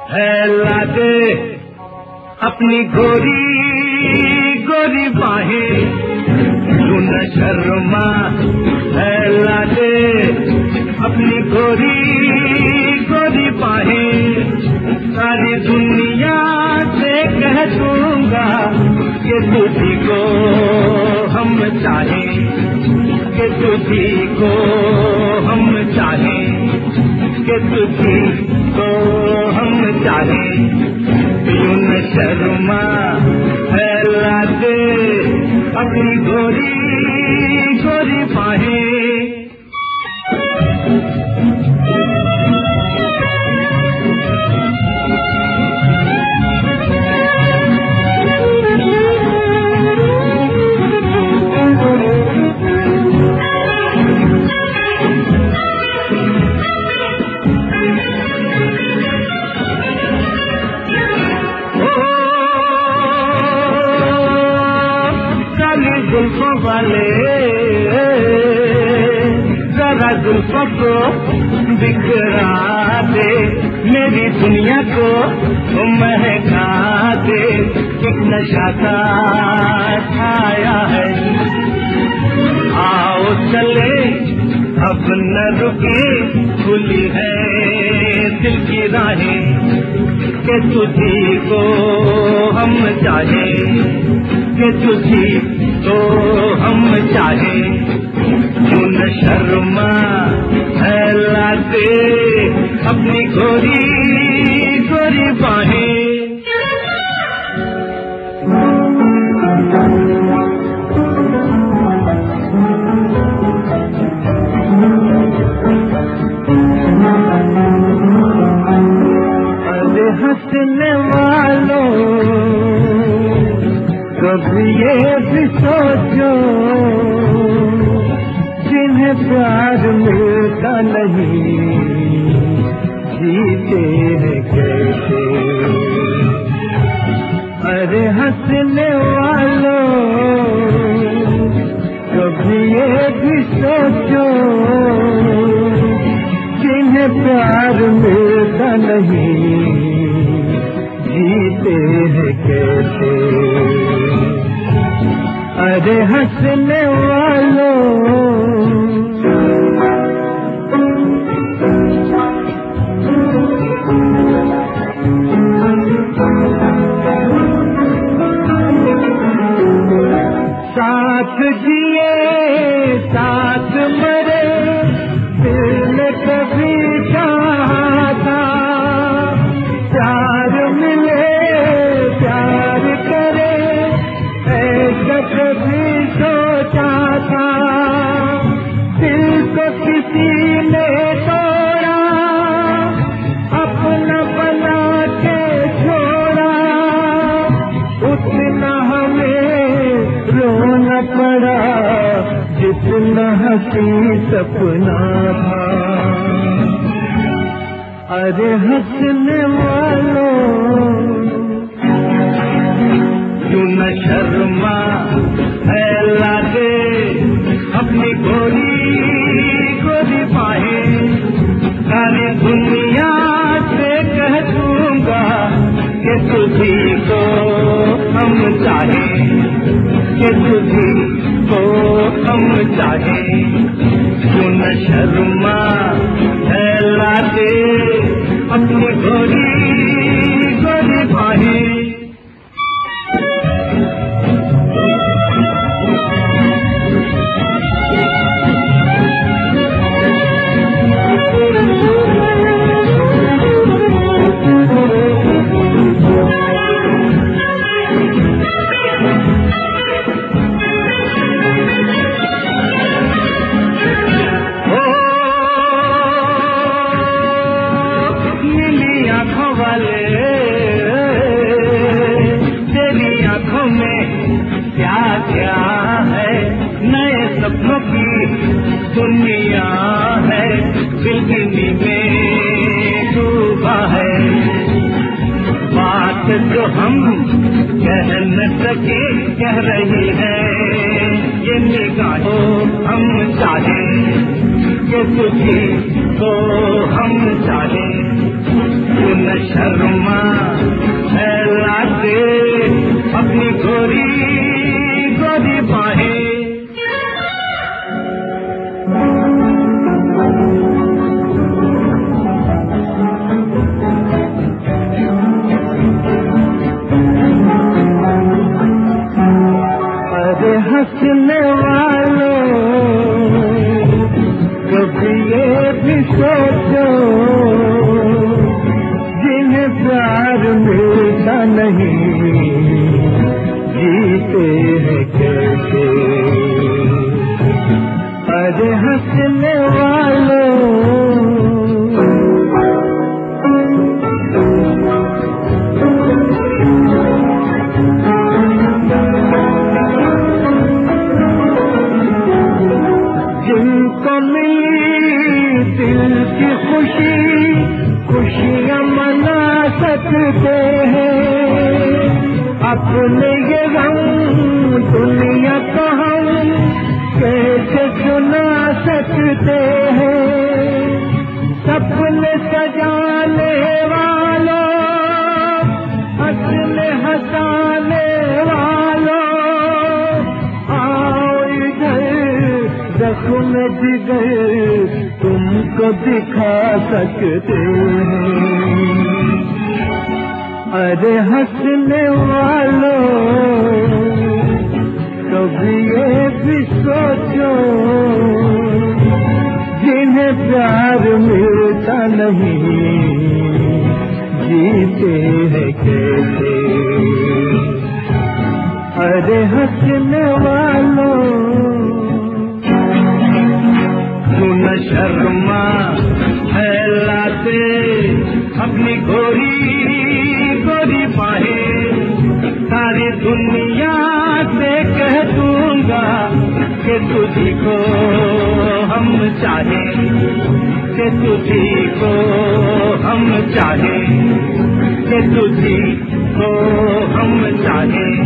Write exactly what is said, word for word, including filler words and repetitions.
फैला दे अपनी गोरी गोरी बाहें, तू न शर्मा। फैला दे अपनी गोरी गोरी बाहें, सारी दुनिया से कह दूंगा कि तुझी को हम चाहें, कि तुझी को हम चाहें, कि तुझी को हम चाहें। यूं न शर्मा, फैला दे अपनी गोरी गोरी बाहें। जुल्फों वाले जरा जुल्फों को बिखरा दे, मेरी दुनिया को महका दे। एक नशा का छाया है, आओ चले अब न रुके, खुली है दिल की राहें, कि तुझी को हम चाहें, कि तुझी तो हम चाहें। तू न शर्मा, फैला दे अपनी गोरी गोरी बाहें। अरे हंसने वालों कभी ये भी सोचो, जिन्हें प्यार मिलता नहीं जीते हैं कैसे। अरे हंसने वालों कभी ये भी सोचो, जिन्हें प्यार मिलता नहीं जीते हैं कैसे। अरे हंसने वालों साथ जिए साथ मरे, दिल ने कभी चाहा था प्यार मिले प्यार करे, ऐसा कभी सोचा था। दिल को किसी ने तोड़ा, अपना बना के छोड़ा, उतना हमें रोना पड़ा जितना हंसी सपना था। अरे हंसने वालों यूं न शर्मा, फैला दे अपनी गोरी गोरी बाहें, सारी दुनिया से कह दूंगा कि तुझी को हम चाहें, कि तुझी को हम चाहें। यूं न शर्मा, फैला दे अपनी गोरी गोरी बाहें। दुनिया है बिजली में डूबा है, बात जो हम कह न सके कह रही है ये निगाहों। हम चाहें कि तुझी को हम चाहें, तू न शर्म नहीं, जीते हैं कैसे। अरे हंसने वालों, जिनको मिली दिल की खुशी, खुशियाँ मना सकते हैं। अपने ये रंग दुनिया को हम कैसे सुना सकते हैं। सपने सजाने वालों, हंसने हंसाने वालों, आओ इधर जख्म जिगर तुमको दिखा सकते हैं। अरे हंसने वालों, कभी ये भी सोचो, जिन्हें प्यार मिलता नहीं, जीते हैं कैसे। अरे हंसने वालों, न शर्मा फैलाते अपनी गोरी गोरी बाहें, सारी दुनिया से कह दूंगा कि तुझी को हम चाहें, कि तुझी को हम चाहें, कि तुझी को हम चाहें।